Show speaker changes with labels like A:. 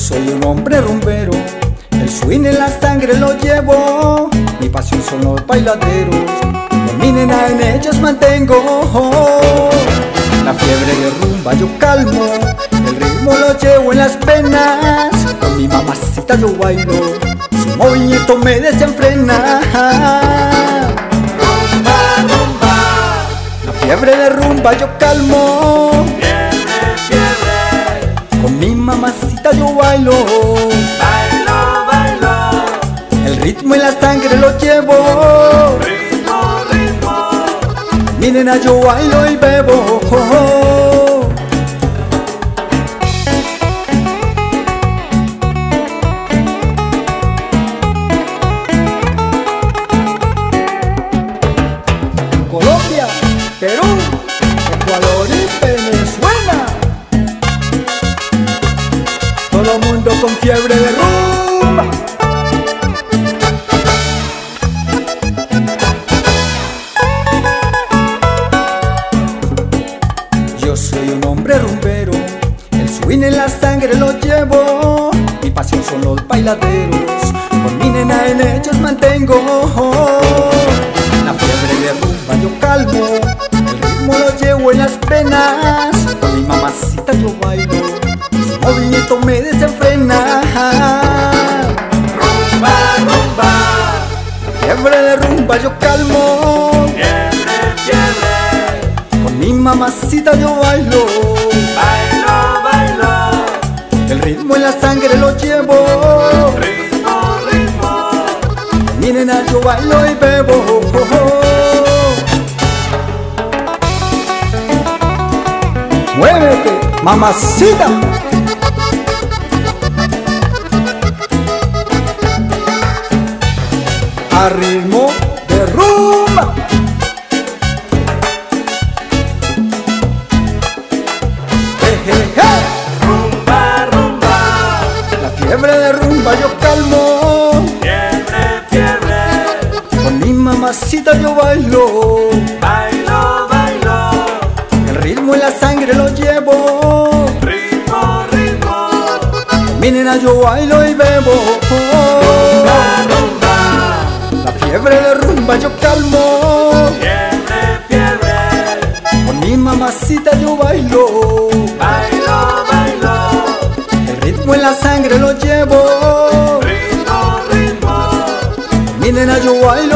A: soy un hombre rumbero, el swing en la sangre lo llevo. Mi pasión son los bailaderos, con mi nena en ellos mantengo. La fiebre de rumba yo calmo, el ritmo lo llevo en las venas. Con mi mamacita yo bailo, su movimiento me desenfrena.
B: Rumba, rumba,
A: La fiebre de rumba yo calmo,
B: fiebre, fiebre,
A: con mi mamacita yo bailo.
B: bailo, bailo,
A: El ritmo en la sangre lo llevo,
B: ritmo, ritmo,
A: mi nena yo bailo y bebo. Colombia, Perú, Ecuador y Venezuela, todo mundo con fiebre de rumba. Yo soy un hombre rumbero, el swing en la sangre lo llevo. Mi pasión son los bailaderos, con mi nena en ellos mantengo. La fiebre de rumba yo calmo, el ritmo lo llevo en las venas. Con mi mamacita yo bailo, su movimiento me desenfrena.
B: rumba, rumba,
A: La fiebre de rumba yo calmo,
B: fiebre, fiebre,
A: con mi mamacita yo bailo.
B: bailo, bailo,
A: El ritmo en la sangre lo llevo,
B: ritmo, ritmo,
A: mi nena yo bailo y bebo. Muévete, mamacita. A ritmo de rumba.
B: rumba, rumba,
A: La fiebre de rumba yo calmo,
B: fiebre, fiebre,
A: con mi mamacita yo bailo.
B: bailo, bailo,
A: El ritmo en la sangre lo llevo,
B: ritmo, ritmo,
A: mi nena yo bailo y bebo.
B: rumba, rumba,
A: La fiebre de rumba yo calmo,
B: fiebre, fiebre,
A: con mi mamacita yo bailo.
B: bailo, bailo,
A: El ritmo en la sangre lo llevo,
B: ritmo, ritmo,
A: mi nena yo bailo